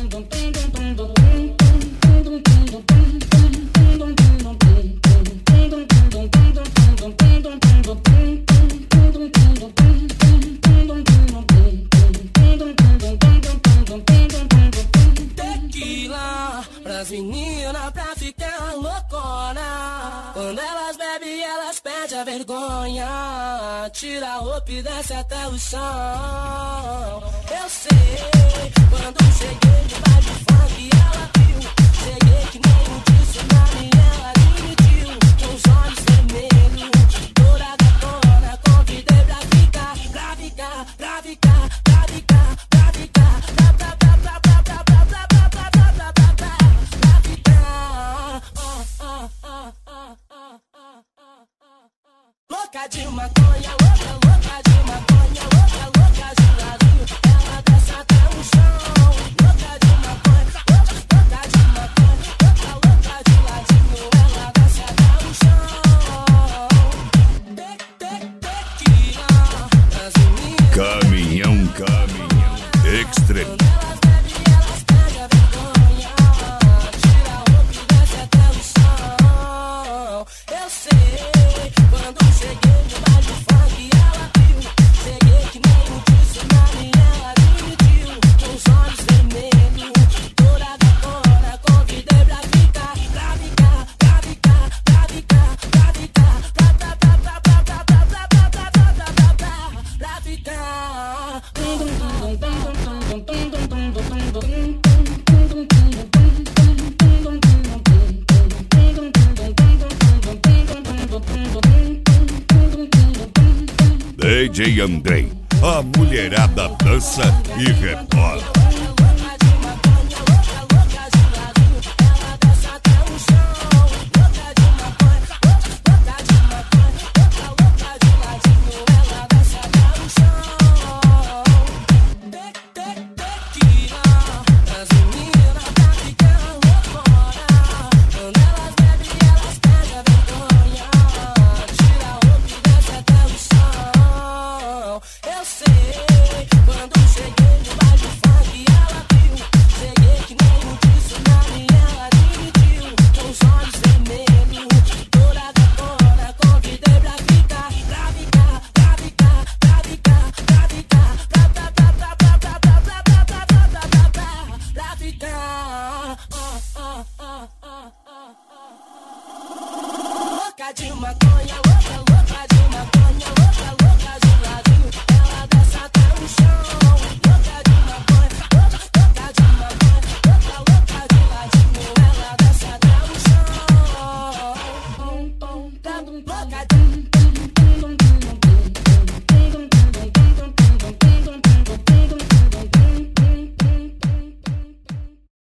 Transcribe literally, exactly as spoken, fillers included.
Tequila pras meninas pra ficar loucona. Quando elas bebem, elas perdem a vergonha. Tira a roupa e desce até o chão. Eu sei, quando cheguei no baile de funk, ela viu. Cheguei que nem um tsunami, ela admitiu. Com os olhos vermelhos, toda gatona. Convidei pra ficar, pra ficar, pra ficar, pra ficar, pra ficar, pra, pra, pra, pra, pra, pra, pra, pra, pra, pra, pra, pra, pra, pra, pra ficar. Louca de maconha, louca, louca de maconha, louca, louca de ladinho, ela desce até o chão. Louca de maconha, louca, louca de maconha, louca, louca de ladinho, ela desce até o chão. Te, te, tequila, as meninas. Caminhão, caminhão, extremo. Quando elas bebem, elas perdem a vergonha. Tira a roupa e desce até o chão. Eu sei, quando cheguei no baile de funk, ela viu. Cheguei que nem um tsunami, ela admitiu. Com os olhos vermelhos, toda gatona. Convidei pra ficar, pra ficar, pra ficar, pra ficar, pra ficar, pra, pra, pra, pra, pra, pra, pra, pra, pra, pra, pra, pra, pra, pra ficar. D J Andrei, a mulherada dança e rebola. Louca de maconha, louca, louca de ladinho, ela desce até o chão. Louca de maconha, louca, louca de maconha, louca, louca de ladinho, ela desce até o chão. Te, te, tequila, as meninas pra ficar loucona. Quando elas bebem, elas perdem a vergonha. Tira a roupa e desce até o chão. Eu sei, quando cheguei no baile de funk, ela viu. Cheguei que nem um tsunami, ela admitiu. Com os olhos vermelhos, toda gatona. Convidei pra ficar, pra ficar, pra ficar, pra ficar, pra ficar, pra, pra, pra, pra, pra, pra, pra, pra, pra, pra, pra, pra, pra, pra, pra ficar. Louca de maconha, louca, louca de maconha, louca, louca de ladinho, ela desce até o chão. Louca de maconha, louca, louca de maconha, louca, louca de ladinho, ela desce até o chão. Louca de